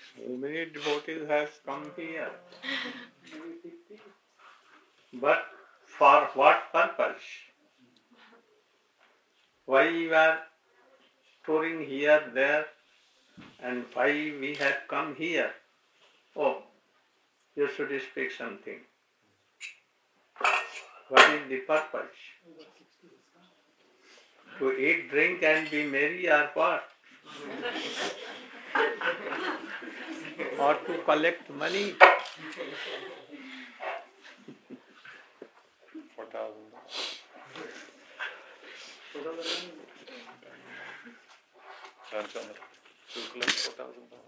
So many devotees has come here. But for what purpose? Why we are touring here, there, and why we have come here? Oh, you should speak something. What is the purpose? To eat, drink and be merry or what? Or to collect money? 4,000. To collect $4,000.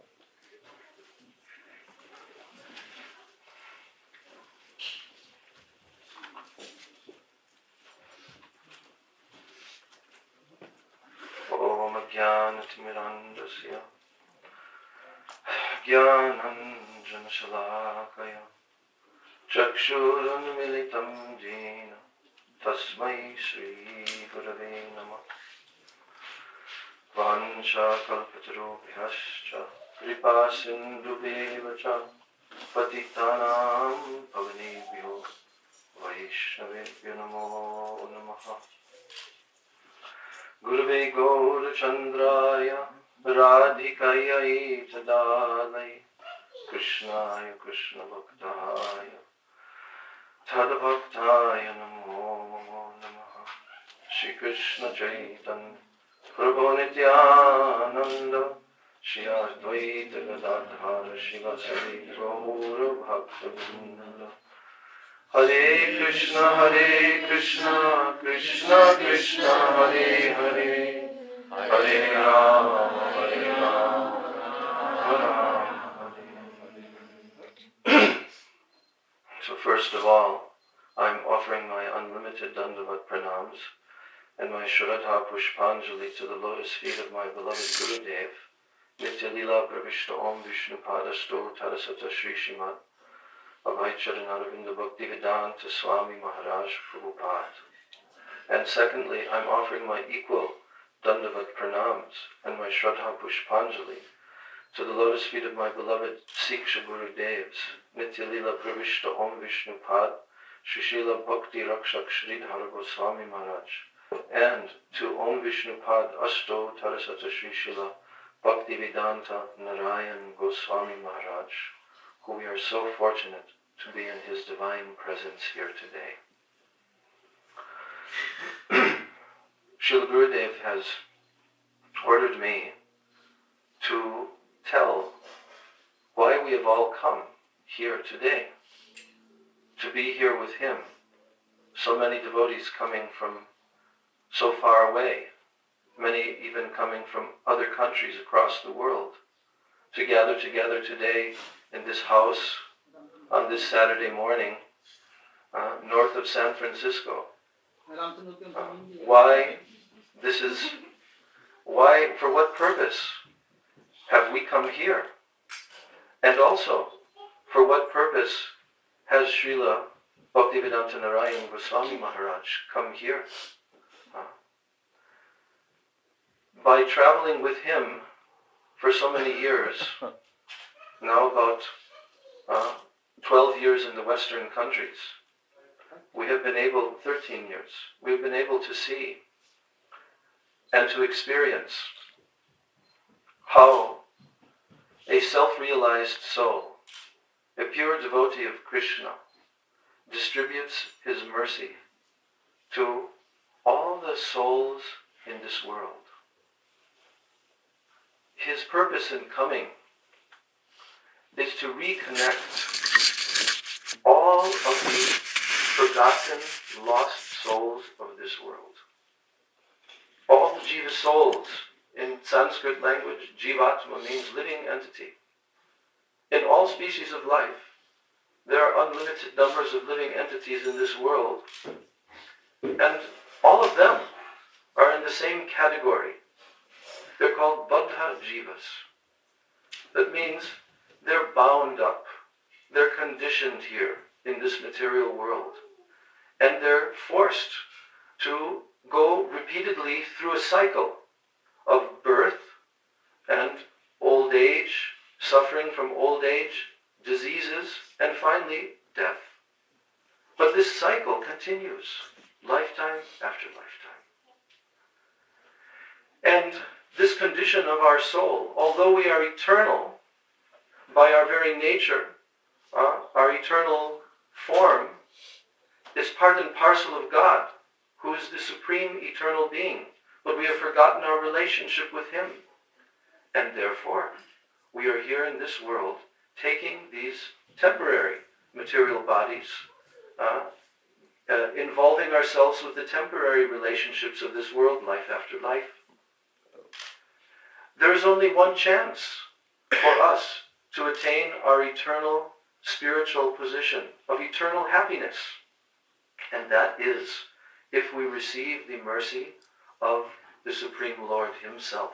Om Jnanatimirandasya Jnananjanashalakaya Chakshurunmilitam Jena Tasmai Shri Gurave Namah Vansha Kalpatarubhyascha Kripa Sindhubheva Patitanam Pavanebhyo Vaishnavebhyo Namo Namaha Gurave Gaurachandraya Radhikaya Tadalai Krishnaya Krishna Bhaktaya Tadabhaktaya Namo Namaha Shri Krishna Chaitanya Prabhu Nityananda Shri Advaita Gadadhara Shivasari Gaura Bhakta Hare Krishna, Krishna Krishna, Hare Hare, Hare Rama, Rama, Hare Hare. So first of all, I'm offering my unlimited Dandavat pranams and my Shraddha Pushpanjali to the lotus feet of my beloved Gurudev, Nitya Lila Pravishta Om Vishnu Padasto Tarasata Shri Shrimad Abhaicharanaravinda Bhaktivedanta Swami Maharaj Prabhupada. And secondly, I'm offering my equal Dandavat pranams and my Shraddha Pushpanjali to the lotus feet of my beloved Siksha Gurudevs, Nitya Lila Pravishta Om Vishnu Pad, Shrishila Bhakti Rakshak Sridhara Goswami Maharaj, and to Om Vishnu Pad Asto Tarasata Shrishila Bhaktivedanta Narayan Goswami Maharaj, who we are so fortunate to be in his divine presence here today. Srila Gurudev has ordered me to tell why we have all come here today, to be here with him. So many devotees coming from so far away, many even coming from other countries across the world, to gather together today in this house on this Saturday morning north of San Francisco. Why, for what purpose have we come here? And also, for what purpose has Srila Bhaktivedanta Narayan Goswami Maharaj come here? By traveling with him for so many years, now about 12 years in the Western countries, we have been able, 13 years, we've been able to see and to experience how a self-realized soul, a pure devotee of Krishna, distributes his mercy to all the souls in this world. His purpose in coming is to reconnect all of the forgotten, lost souls of this world. All the jiva souls, in Sanskrit language, jivatma means living entity. In all species of life, there are unlimited numbers of living entities in this world, and all of them are in the same category. They're called Baddha Jivas. That means they're bound up, they're conditioned here in this material world, and they're forced to go repeatedly through a cycle of birth and old age, suffering from old age, diseases, and finally death. But this cycle continues, lifetime after lifetime. And this condition of our soul, although we are eternal by our very nature, our eternal form is part and parcel of God, who is the supreme eternal being, but we have forgotten our relationship with him. And therefore, we are here in this world taking these temporary material bodies, involving ourselves with the temporary relationships of this world, life after life. There is only one chance for us to attain our eternal spiritual position of eternal happiness, and that is if we receive the mercy of the Supreme Lord himself.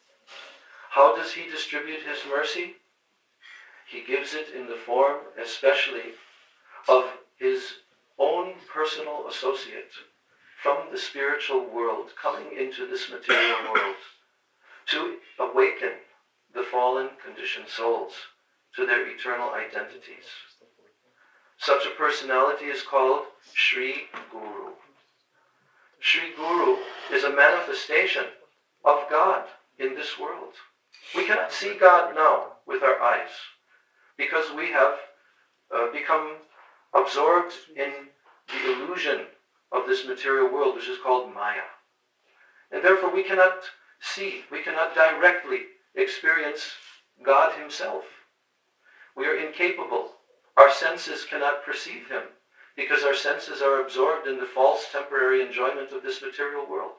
How does he distribute his mercy? He gives it in the form, especially, of his own personal associate from the spiritual world coming into this material world to awaken the fallen, conditioned souls to their eternal identities. Such a personality is called Sri Guru. Sri Guru is a manifestation of God in this world. We cannot see God now with our eyes because we have become absorbed in the illusion of this material world, which is called Maya. And therefore we cannot see, we cannot directly experience God himself. We are incapable. Our senses cannot perceive him because our senses are absorbed in the false temporary enjoyment of this material world.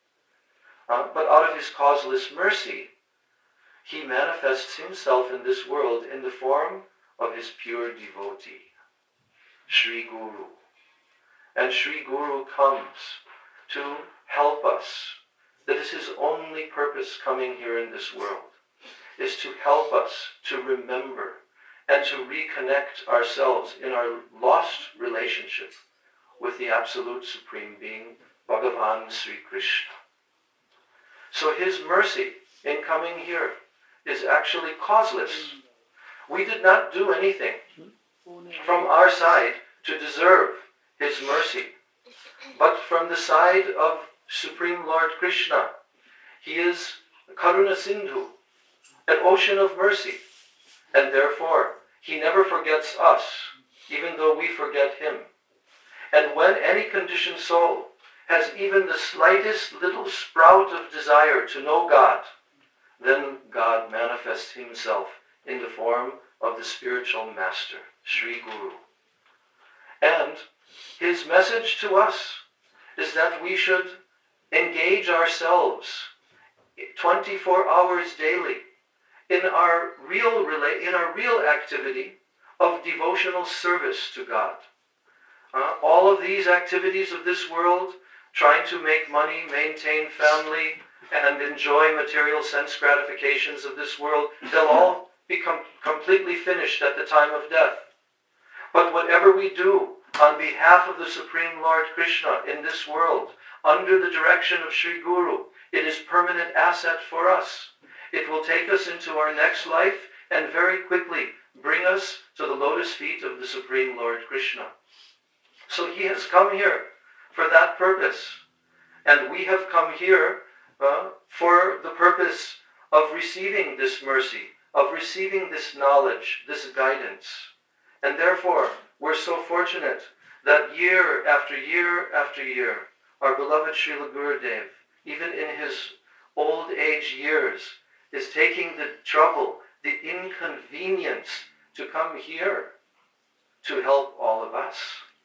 But out of his causeless mercy, he manifests himself in this world in the form of his pure devotee, Sri Guru. And Sri Guru comes to help us. That is his only purpose coming here in this world, is to help us to remember and to reconnect ourselves in our lost relationship with the Absolute Supreme Being, Bhagavan Sri Krishna. So his mercy in coming here is actually causeless. We did not do anything from our side to deserve his mercy, but from the side of Supreme Lord Krishna, he is Karuna Sindhu, an ocean of mercy, and therefore he never forgets us, even though we forget him. And when any conditioned soul has even the slightest little sprout of desire to know God, then God manifests himself in the form of the spiritual master, Sri Guru. And his message to us is that we should engage ourselves 24 hours daily in our real activity of devotional service to God. All of these activities of this world, trying to make money, maintain family, and enjoy material sense gratifications of this world, they'll all become completely finished at the time of death. But whatever we do on behalf of the Supreme Lord Krishna in this world, under the direction of Sri Guru, it is permanent asset for us. It will take us into our next life and very quickly bring us to the lotus feet of the Supreme Lord Krishna. So he has come here for that purpose. And we have come here for the purpose of receiving this mercy, of receiving this knowledge, this guidance. And therefore, we're so fortunate that year after year after year, our beloved Srila Gurudev, even in his old age years, is taking the trouble, the inconvenience to come here to help all of us.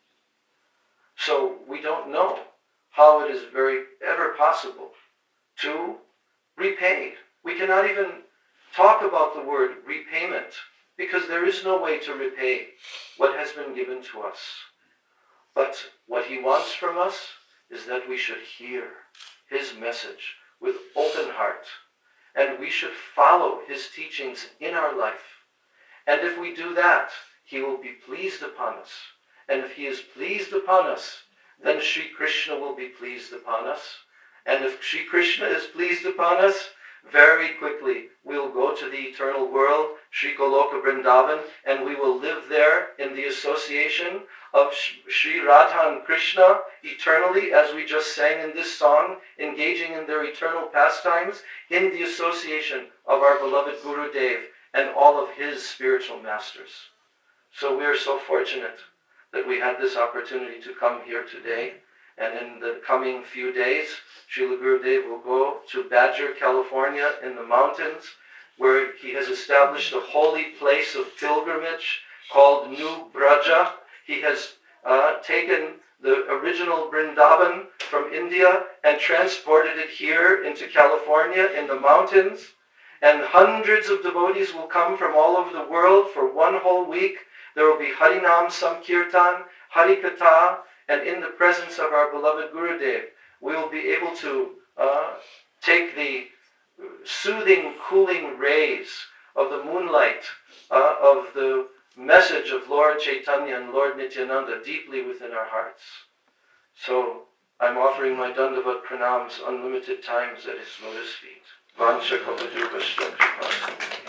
So we don't know how it is ever possible to repay. We cannot even talk about the word repayment because there is no way to repay what has been given to us. But what he wants from us is that we should hear his message with open heart, and we should follow his teachings in our life. And if we do that, he will be pleased upon us. And if he is pleased upon us, then Sri Krishna will be pleased upon us. And if Sri Krishna is pleased upon us, very quickly we'll go to the eternal world, Sri Goloka Vrindavan, and we will live there in the association of Sri Radha and Krishna eternally, as we just sang in this song, engaging in their eternal pastimes in the association of our beloved Guru Dev and all of his spiritual masters. So we are so fortunate that we had this opportunity to come here today. And in the coming few days, Srila Gurudev will go to Badger, California, in the mountains, where he has established a holy place of pilgrimage called New Braja. He has taken the original Vrindavan from India and transported it here into California in the mountains. And hundreds of devotees will come from all over the world for one whole week. There will be Harinam Sankirtan, Harikatha, and in the presence of our beloved Gurudev, we will be able to take the soothing, cooling rays of the moonlight of the message of Lord Chaitanya and Lord Nityananda deeply within our hearts. So I'm offering my Dandavat Pranams unlimited times at his lotus feet. Vansha Kalajugashta Kripasa.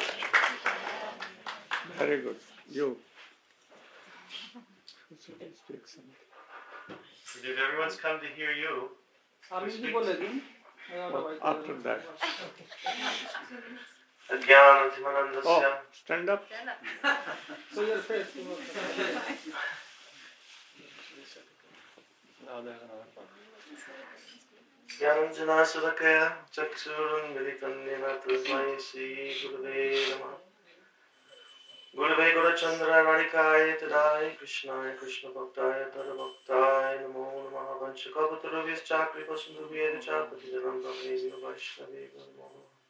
Very good. You. Speak something. If everyone's come to hear you, After that. Jnanatimanandasya. Stand up. So your face. Jnananjana Sadakaya Chaksurun Viditanyana Tasmai Sri Gurave Namah. Gurave Gurachandra Radhikaya Tadai Krishnaya Krishna Bhaktaya Tadabhaktai Namo Namaha Vanshakavaturavis Chakri Pasundubhyeda Chapati Jananda Vivina Vaishnavi Namo.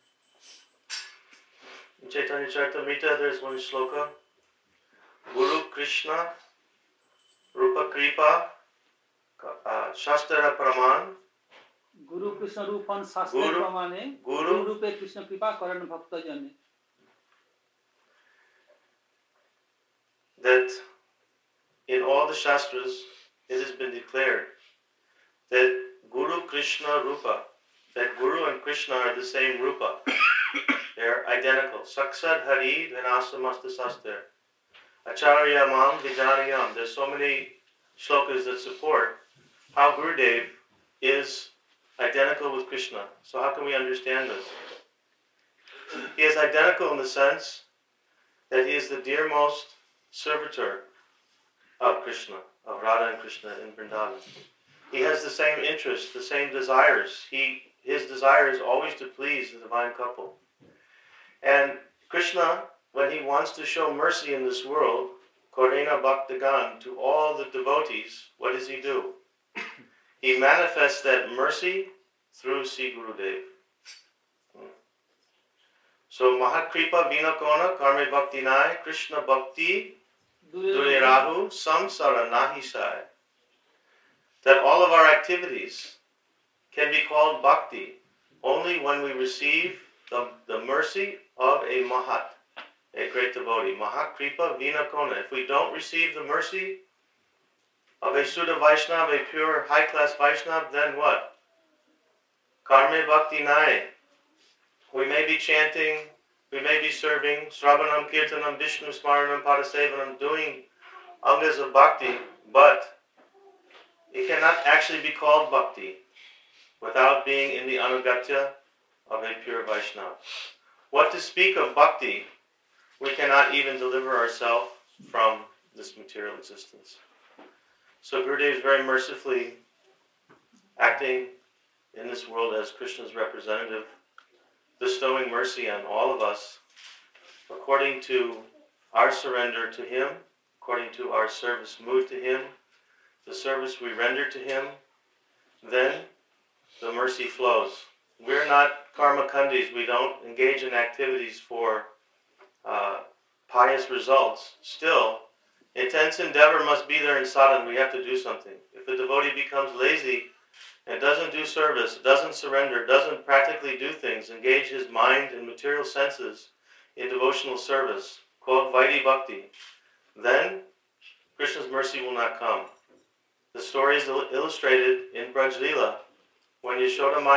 In Chaitanya Charitamrita there is one shloka. Guru Krishna Rupa Kripa Shastra Praman Guru Krishna Rupan Shastra Pramane Guru Rupe Krishna Kripa Karan Bhakta Jane. That in all the Shastras it has been declared that Guru Krishna Rupa, that Guru and Krishna are the same Rupa. They are identical. Saksad Hari Vinastamasta Sastra. Acharya Mam Vijarayam. There's so many shlokas that support how Gurudev is identical with Krishna. So how can we understand this? He is identical in the sense that he is the dearmost servitor of Krishna, of Radha and Krishna in Vrindavan. He has the same interests, the same desires. His desire is always to please the divine couple. And Krishna, when he wants to show mercy in this world, Korena Bhaktagan, to all the devotees, what does he do? He manifests that mercy through Sri Gurudev. So Mahakripa Vinakona Karme Bhakti Nai Krishna Bhakti Dure Rahu Samsara Nahi Sai. That all of our activities can be called bhakti only when we receive the mercy of a Mahat, a great devotee. Mahakripa Vinakona. If we don't receive the mercy of a Sudha Vaishnava, a pure high-class Vaishnava, then what? Karme Bhakti Nai. We may be chanting, we may be serving, Sravanam, Kirtanam, Vishnu, Smaranam, Padasevanam, doing angas of bhakti, but it cannot actually be called bhakti without being in the anugatya of a pure Vaishnava. What to speak of bhakti, we cannot even deliver ourselves from this material existence. So Gurudev is very mercifully acting in this world as Krishna's representative, bestowing mercy on all of us according to our surrender to him, according to our service mood to him, the service we render to him, then the mercy flows. We're not karma kandis. We don't engage in activities for pious results. Still, intense endeavor must be there in sadhana. We have to do something. If a devotee becomes lazy and doesn't do service, doesn't surrender, doesn't practically do things, engage his mind and material senses in devotional service, called Vaidhi Bhakti, then Krishna's mercy will not come. The story is illustrated in Braj Leela when Yashoda Maya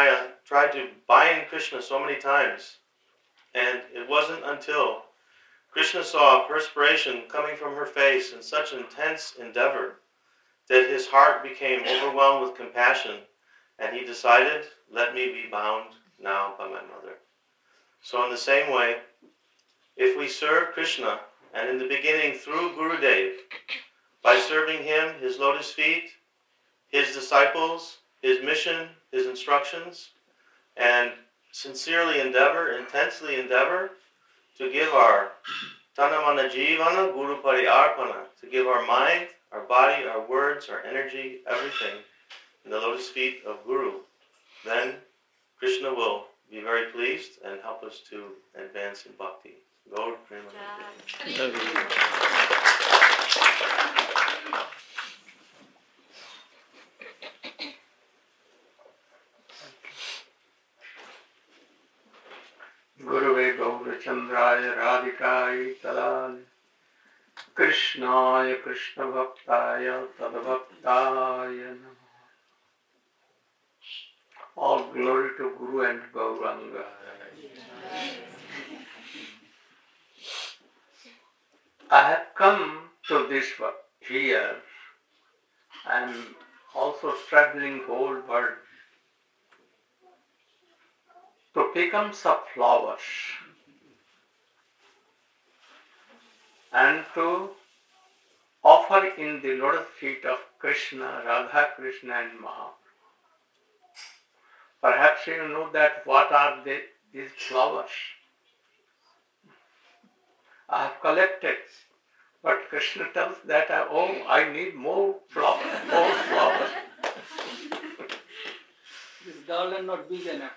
tried to bind Krishna so many times, and it wasn't until Krishna saw perspiration coming from her face in such intense endeavor that his heart became overwhelmed with compassion, and he decided, let me be bound now by my mother. So in the same way, if we serve Krishna, and in the beginning through Gurudev, by serving him, his lotus feet, his disciples, his mission, his instructions, and sincerely endeavor, intensely endeavor to give our tanamana jivana guru pariarpana, to give our mind, our body, our words, our energy, everything in the lotus feet of Guru, then Krishna will be very pleased and help us to advance in bhakti. Gaur Premanande. Guruve Gaurachandraya Radhikaya Tadani Krishnaya Krishna Bhaktaya Tadbhaktaya Namaha. All glory to Guru and Gauranga. I have come to this here. I am also traveling whole world to pick up some flowers and to offer in the lotus feet of Krishna, Radha Krishna and Mahaprabhu. Perhaps you know that what are these flowers. I have collected, but Krishna tells that I need more flowers, more flowers. This garland not big enough.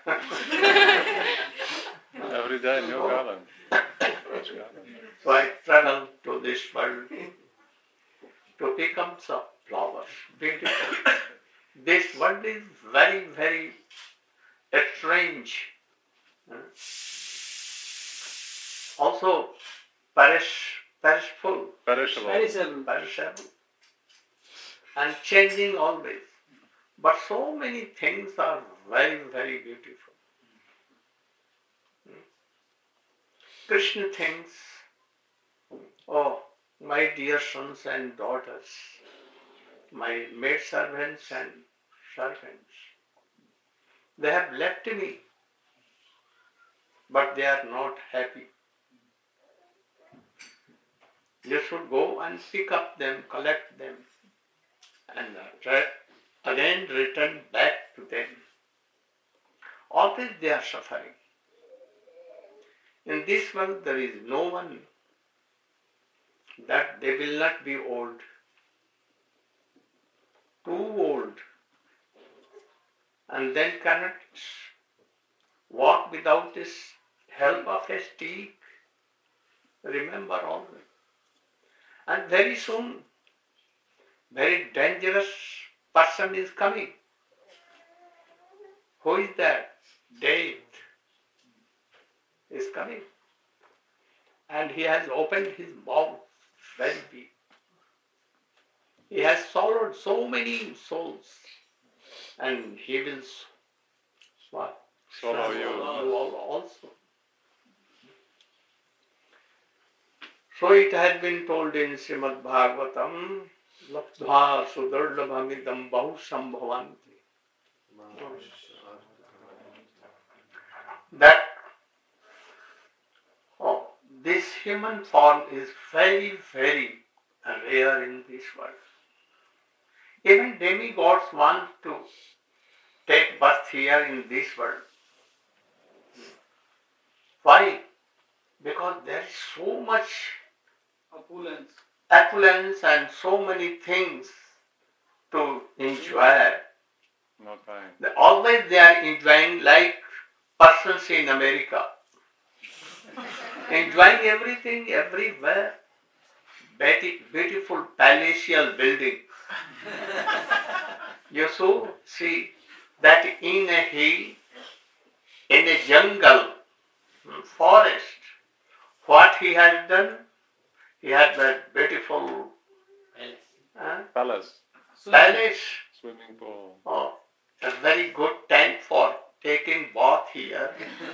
Every day, new garland. So I travel to this world to pick up some flowers. Beautiful. This world is very, very strange. Also perishable. And changing always. But so many things are very, very beautiful. Krishna thinks, oh, my dear sons and daughters, my maidservants and servants, they have left me, but they are not happy. You should go and pick up them, collect them, and again return back to them. Always they are suffering. In this world there is no one that they will not be old, too old, and then cannot walk without this help of a stick. Remember always. And very soon, very dangerous person is coming. Who is that? Death is coming. And he has opened his mouth very big. He has swallowed so many souls. And he will swallow you also. So it has been told in Srimad Bhagavatam, Labdha Sudardabhamidam Bahu Sambhavanti. That this human form is very, very rare in this world. Even demigods want to take birth here in this world. Why? Because there is so much opulence and so many things to enjoy. No time. Always they are enjoying like persons in America. Enjoying everything everywhere. Beautiful palatial building. You should see that in a hill, in a jungle, forest, what he has done, he had that beautiful Palace. palace, Swimming pool. a very good tank for taking bath here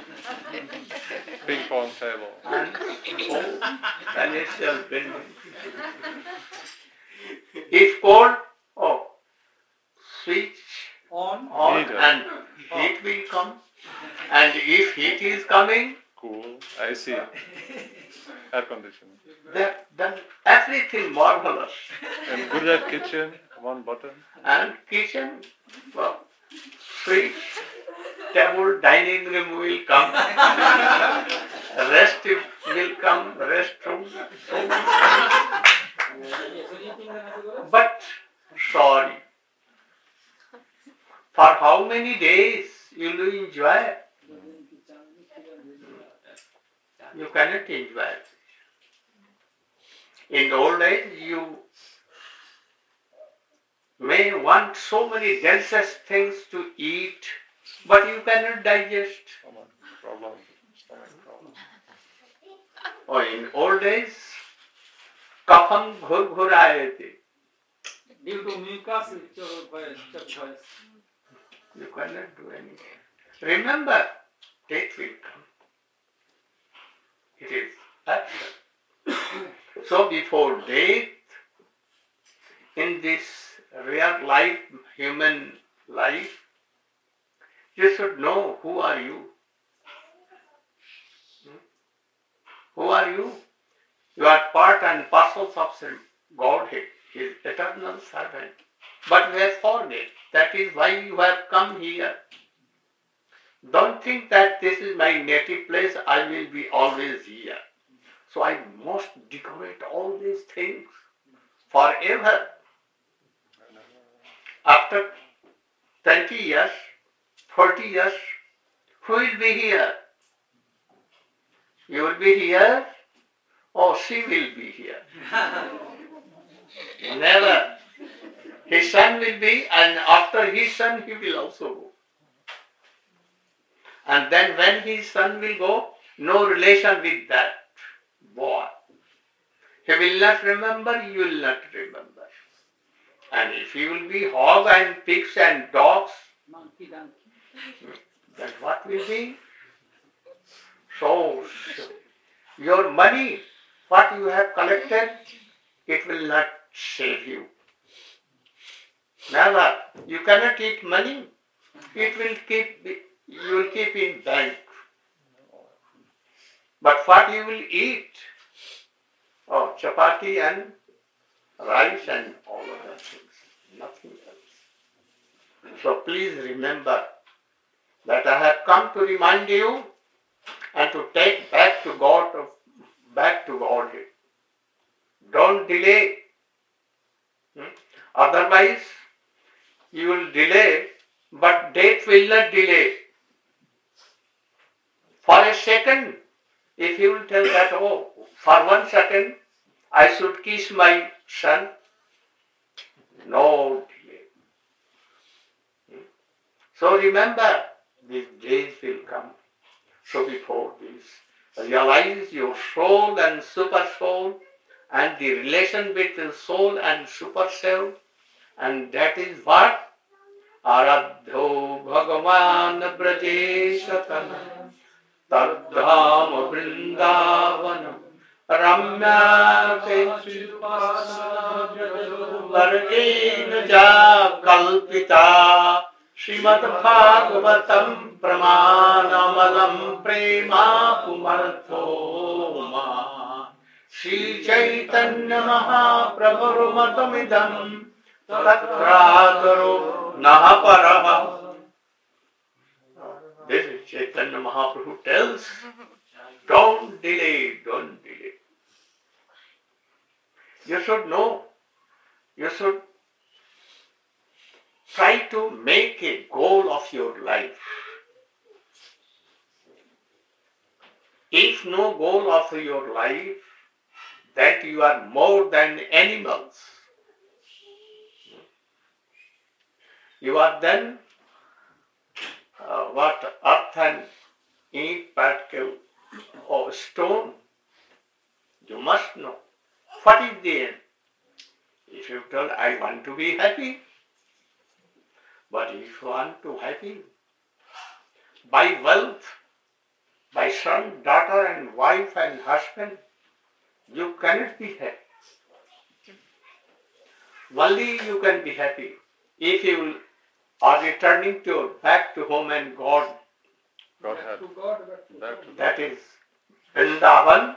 Ping pong table. and whole celestial building. If cold, oh, switch On. on Heater. and heat will come. And if heat is coming, Cool. AC. Air conditioning. then everything marvelous. And Gujarat kitchen, one button. And kitchen, well, switch, table, dining room will come. Rest will come, restroom. But sorry, for how many days you will enjoy? You cannot enjoy it. In the old days, you may want so many delicious things to eat, but you cannot digest. Problem. Stomach problem. Or in old days, कफन घुर आए थे. Due to mucus, voice. You cannot do anything. Remember, death will come. It is absolute. So before death, in this real life, human life, you should know who are you. Who are you? You are part and parcel of Godhead, His eternal servant. But we have forget. That is why you have come here. Don't think that this is my native place, I will be always here. So I must decorate all these things forever. After 20 years, 40 years, who will be here? You will be here, or she will be here. Never. His son will be, and after his son, he will also go. And then when his son will go, no relation with that boy. He will not remember, you will not remember. And if you will be hog and pigs and dogs, Monkey, donkey. then what will be? So, your money, what you have collected, it will not save you. Never. You cannot eat money. It will you will keep in bank. But what you will eat? Oh, chapati and rice and all other things. Nothing else. So please remember that I have come to remind you and to take back to Godhead. Don't delay. Otherwise, you will delay, but death will not delay. For a second, if you will tell that, oh, for 1 second, I should kiss my son, no delay. So remember, these days will come. So before this, realize your soul and super soul and the relation between soul and super self, and that is what? Aradho Bhagavan Brajeshatana Tadham Vrindavanam Ramya Vargena Ja Kalpita Srimad Bhagavatam Pramanamalam Prema Pumarthoma Sri Chaitanya Mahaprabhu Matamidam Tatragaro Nahaparaha. This is Chaitanya Mahaprabhu tells, don't delay, don't delay. You should know, you should try to make a goal of your life. If no goal of your life, that you are more than animals. You are then earth and ink particle or stone. You must know what is the end. If you tell, I want to be happy, but if you want to happy, by wealth, by son, daughter and wife and husband, you cannot be happy. Only you can be happy if you are returning back to home and God. God had back to That is Vrindavan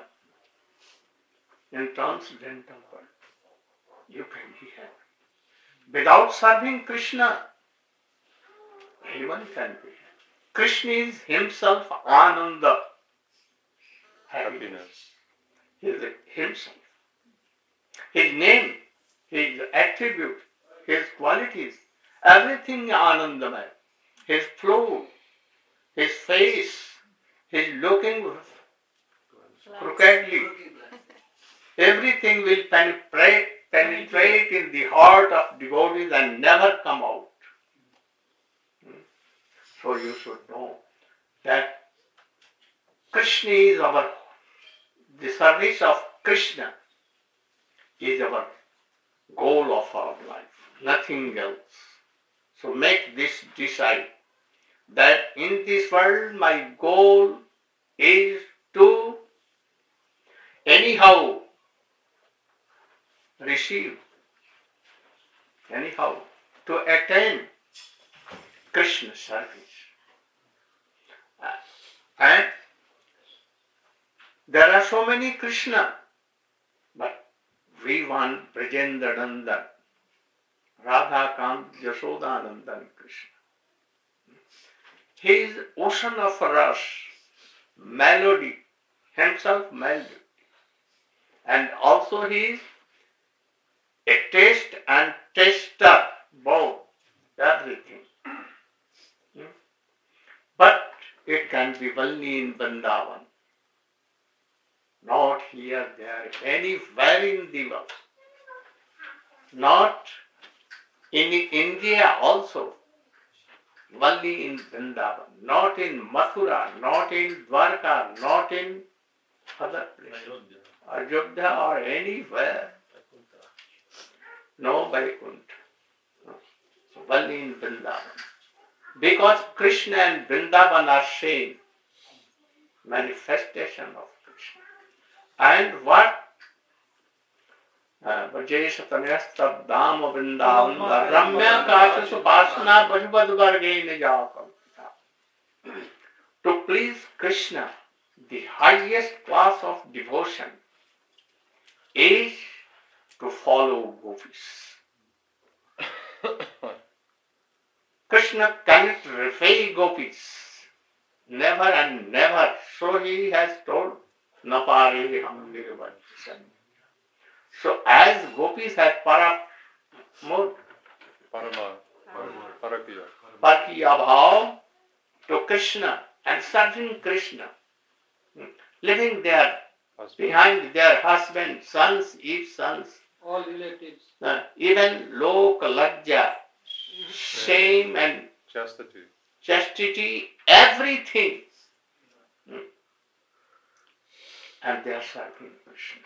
in transcendental world. You can be happy. Without serving Krishna, anyone can be happy. Krishna is himself Ananda, happiness. He is himself. His name, his attribute, his qualities, everything Anandamaya. His flow, his face, his looking crookedly. Everything will penetrate in the heart of devotees and never come out. So you should know that Krishna is the service of Krishna is our goal of our life, nothing else. So make this decide that in this world my goal is to anyhow receive, to attain Krishna service. And there are so many Krishna, but we want Brajendanandan, Radhakant Yashodanandan Krishna. He is ocean of rasa, melody, himself melody. And also he is a taste and taster, both, everything. But it can be only in Vrindavan, not here, there, anywhere in the world. Not in India also, only in Vrindavan, not in Mathura, not in Dwarka, not in other places, Ayodhya or anywhere. No Vaikuntha, no. So only in Vrindavan. Because Krishna and Vrindavan are same manifestation of Krishna. And what? Vajesha Tanastab Dhama Vrindavan Ramya Kasha Supasana Bhajubad Varge Nijaka. To please Krishna, the highest class of devotion is to follow gopis. Krishna cannot repay gopis. Never and never. So he has told, Napare ham nirvansan. So as gopis have Parakya bhav to Krishna and serving Krishna, living there behind their husbands, sons, if sons, all relatives, even lok, lajja, shame and chastity, everything. And they are serving Krishna.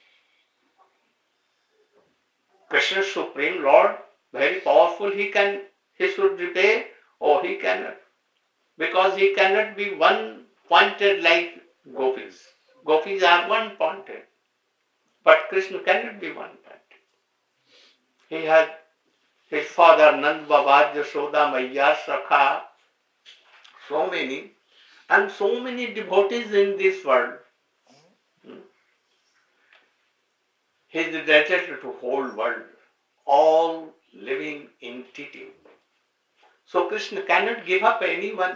Krishna Supreme Lord, very powerful, he should repay, or he cannot. Because he cannot be one pointed like gopis. Gopis are one pointed. But Krishna cannot be one pointed. He had his father Nand Baba, Yashoda, Maya, Sakha, so many, and so many devotees in this world. He is dedicated to whole world, all living entity. So Krishna cannot give up anyone.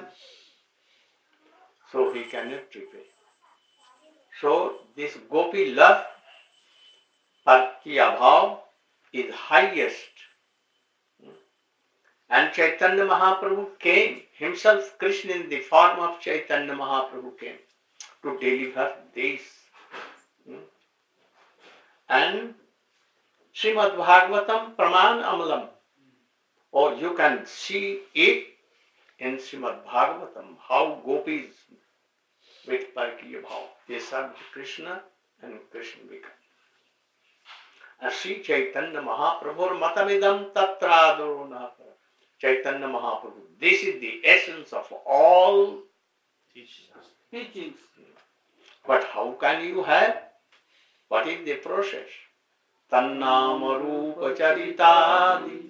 So he cannot repay. So this gopi love, Parakya bhav, is highest. And Chaitanya Mahaprabhu came, himself Krishna in the form of Chaitanya Mahaprabhu came to deliver this. And Srimad Bhagavatam Praman Amalam, or you can see it in Srimad Bhagavatam, how gopis with Parakya bhav, they served Krishna and Krishna became. And Sri Chaitanya Mahaprabhu matamidam tatrado nahara. Chaitanya Mahaprabhu. This is the essence of all teachings. But how can you have? What is the process? Tannama Rupa Charitadi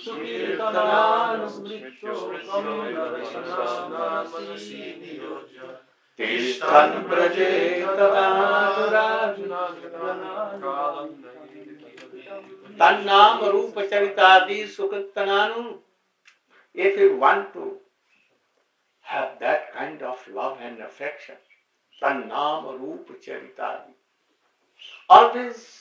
Tishtan Braje Tannama Rupa Charitadi Sukritananu. If you want to have that kind of love and affection, Tannama Rupa Charitadi. Always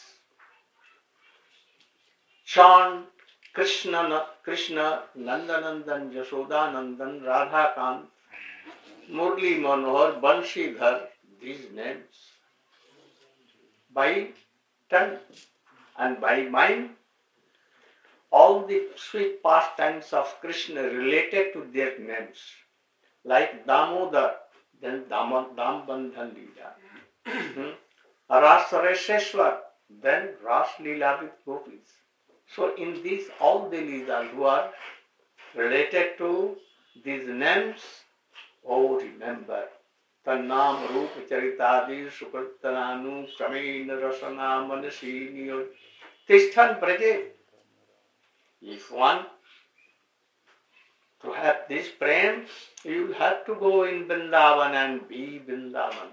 chant Krishna, Nandanandan, Yashodanandan, Radhakant, Murli Manohar, Banshidhar, these names by tongue and by mind. All the sweet pastimes of Krishna related to their names, like Damodar, then Dambandhan Leela. Rasareshwar, then Ras Leela with gopis. So in these, all the Leelas who are related to these names, oh remember, Tannam Rupa Charitadi Sukritananu Kramena Rasana Manasiniyo Tishtan Braje. If one to have this prem, you will have to go in Vrindavan and be Vrindavan.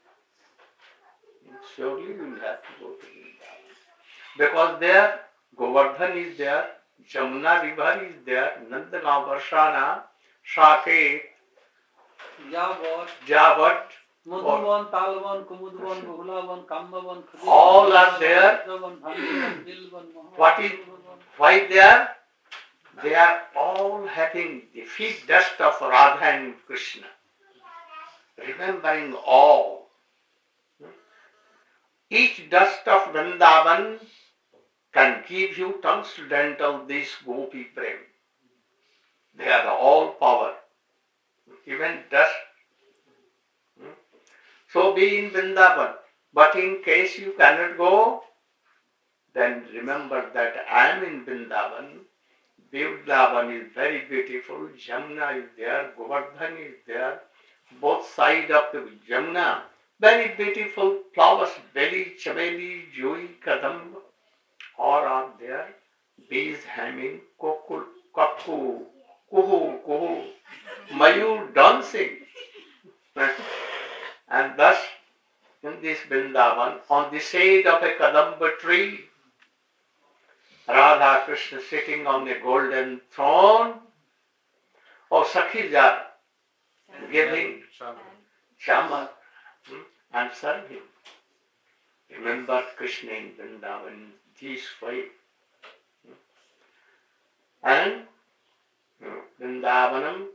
Surely you will have to go to Vrindavan. Because there, Govardhan is there, Jamuna river is there, Nandagaon, Varshana, Saket, Javat, Madhuvan, Talvan, Kumudvan, Bahulavan, Kambavan, all are there. What is, why they are? They are all having the feet dust of Radha and Krishna. Remembering all. Each dust of Vrindavan can give you transcendental this gopi prem. They are the all power. Even dust. So be in Vrindavan. But in case you cannot go, then remember that I am in Vrindavan. Vrindavan is very beautiful. Jamuna is there. Govardhan is there. Both sides of the Jamuna. Very beautiful flowers. Beli, Chabeli, Jui, Kadamba. All are there. Bees humming. Kokul, Kakku, Kuhu, Kuhu. Mayur dancing. And thus, in this Vrindavan, on the shade of a Kadamba tree, Radha Krishna sitting on the golden throne, or Sakhija giving Chama and serving. Remember Krishna in Vrindavan this way. And Vrindavanam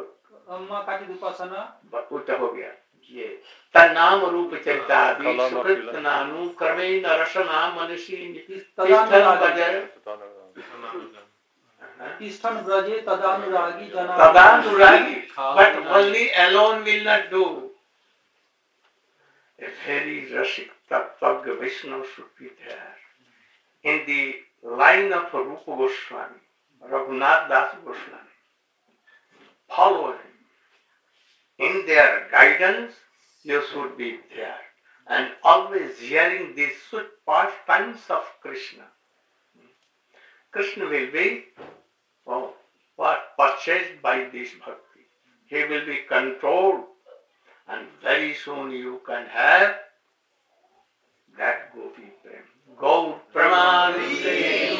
उल्टा हो गया ये तन्नाम रूप चरितादि सुकृतनानु क्रमेण रसना मनसी तिष्ठन ब्रजे तदानुरागी जना तदानुरागी but only alone will not do. A very rasic tattva Vaishnava should be there. In the line of Rupa Goswami, Raghunath Das Goswami, follow him. In their guidance, you should be there. And always hearing these sweet pastimes of Krishna. Krishna will be purchased by this bhakti. He will be controlled. And very soon you can have that gopi prem. Go Pramanande.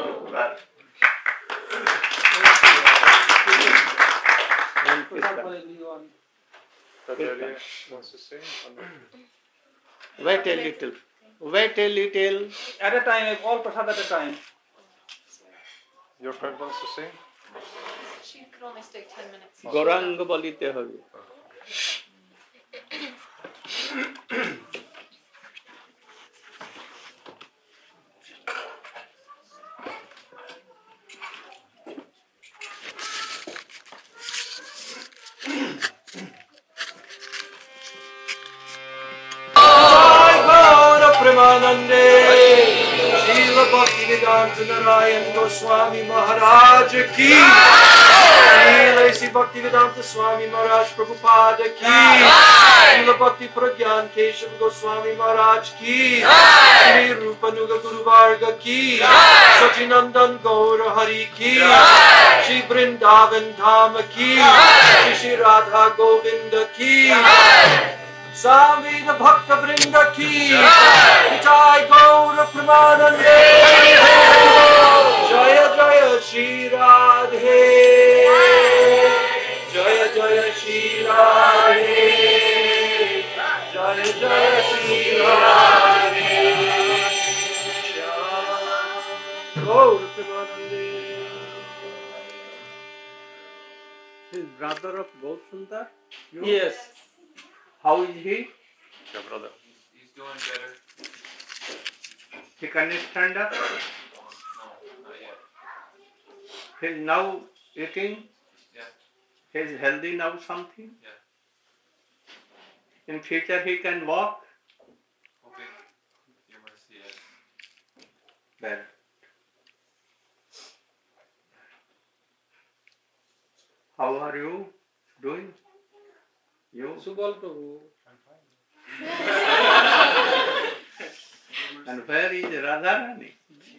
Wants to sing? Wait a little. Wait a little. At a time, all prasad at a time. Your friend wants to sing? She could only stay 10 minutes. Gorang bolite hobe. Premanande Shiva Bhaktivedanta Narayan Goswami Maharaj ki Srila Sri Bhaktivedanta Swami Maharaj Prabhupada ki Srila Bhakti Pragyan Keshav Goswami Maharaj ki Sri Rupanuga Guru Varga ki Sachinandan Gaura Hari ki Shri Vrindavan Dham ki Shri Radha Govinda ki Swami the Bhakta Vrinda ki Nitai Gaura Pramanande Jaya Jaya Shri Radhe Jaya Jaya Shri Radhe Jaya Jaya Shri Radhe Gaura Pramanande. His brother of Gausundar? Yes. How is he? Your brother. He's doing better. He can stand up? No, not yet. He's now eating? Yeah. He's healthy now something? Yeah. In future he can walk? Hoping. Your mercy, yes. Well. How are you doing? You? Subal Prabhu. And where is Radharani?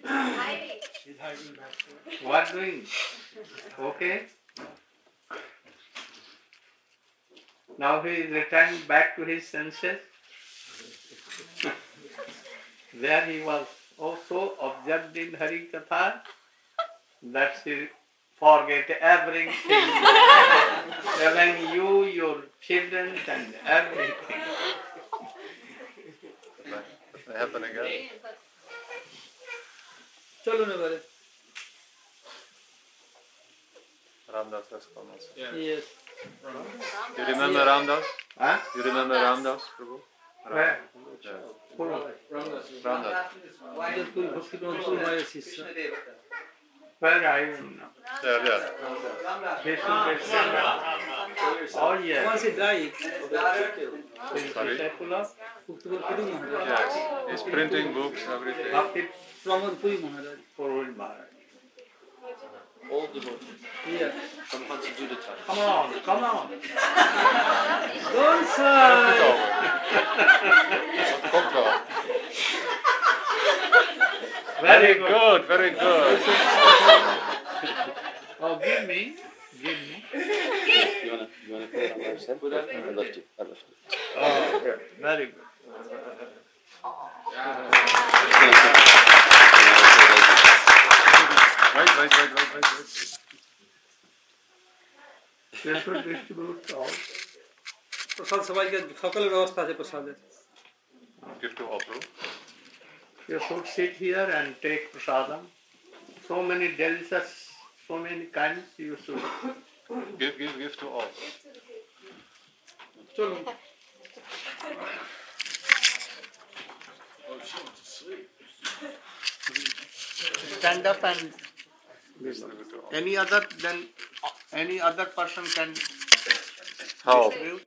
What doing? Okay. Now he is returned back to his senses. There he was also absorbed in Hari Katha that he forget everything, telling you, your children and everything. They happen again. চলুন এবারে। Ramdas has come also. Yes. You remember Ramdas? Huh? You remember Ramdas, Prabhu? Where? Yeah. Who? Ramdas. Udaipur ভক্তিপ্রবণ ভাইয়ের শিষ্য। Where are you now? There, there. Oh yes. Once he died, Sorry? Disciple of ভক্তিপ্রবণ Puri Maharaj, Yes. He's printing books, everything. Bhakti Pramod Puri Maharaj. Purul Maharaj. Old devotee Yeah. from Hansajuda time. Come on, come on. Don't Look say. it over. Cocktail. Very good, very good. Oh, give me. You wanna put it on our side? I left you. Oh, very good. Wait. They should distribute all. প্রসাদ সবাইকে সকলের ব্যবস্থা আছে প্রসাদের। Give to all, Prabhu. You should sit here and take prasadam. So many delicious, so many kinds you should. Give to all. চলুন। Stand up and Distribute to all. any other person can How? distribute.